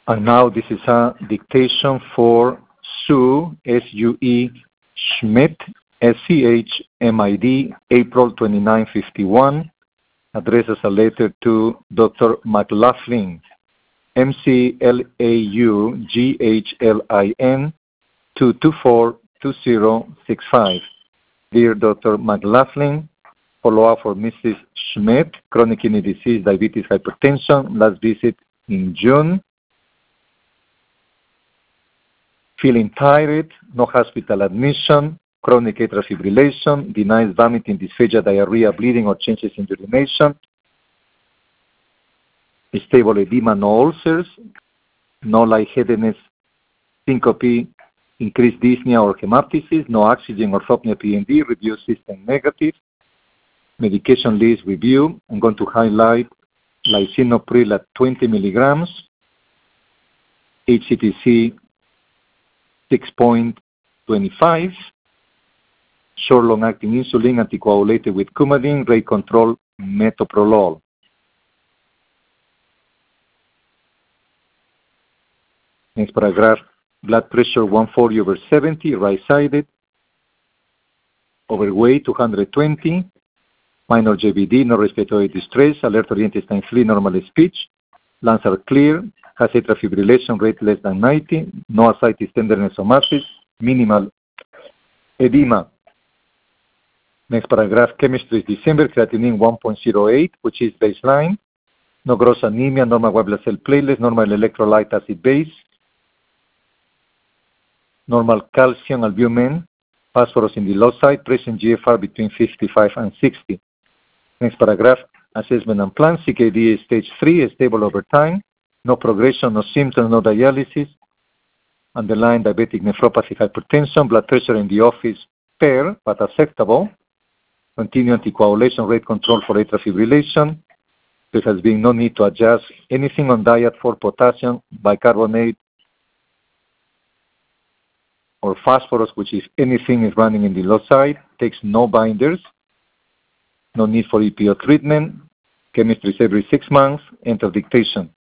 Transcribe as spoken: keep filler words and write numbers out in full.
And now this is a dictation for Sue, S U E, Schmidt, S C H M I D, April twenty-ninth, fifty-one, addresses a letter to Doctor McLaughlin, M C L A U G H L I N, two two four two zero six five. Dear Doctor McLaughlin, follow-up for Missus Schmidt, chronic kidney disease, diabetes, hypertension, last visit in June. Feeling tired, no hospital admission, chronic atrial fibrillation, denies vomiting, dysphagia, diarrhea, bleeding, or changes in urination, stable edema, no ulcers, no lightheadedness, syncope, increased dyspnea or hemoptysis, no oxygen, orthopnea, P N D, review system negative, medication list review. I'm going to highlight lisinopril at twenty milligrams, H C T C six point two five, short long-acting insulin anticoagulated with Coumadin, rate control metoprolol. Next paragraph, blood pressure one forty over seventy, right-sided, overweight two hundred twenty, minor J V D, no respiratory distress, alert-oriented intestine flee, normal speech, lungs are clear, has atrial fibrillation rate less than ninety, no ascites, tenderness, or masses, minimal edema. Next paragraph, chemistry is December, creatinine one point zero eight, which is baseline, no gross anemia, normal white blood cell platelets, normal electrolyte acid base, normal calcium, albumin, phosphorus in the low side, present G F R between fifty-five and sixty. Next paragraph, assessment and plan, C K D is stage three, stable over time, no progression, no symptoms, no dialysis, underlying diabetic nephropathy, hypertension, blood pressure in the office fair but acceptable, continue anticoagulation, rate control for atrial fibrillation. There has been no need to adjust anything on diet for potassium, bicarbonate, or phosphorus, which if anything is running in the low side, takes no binders, no need for E P O treatment, chemistry is every six months, enter dictation.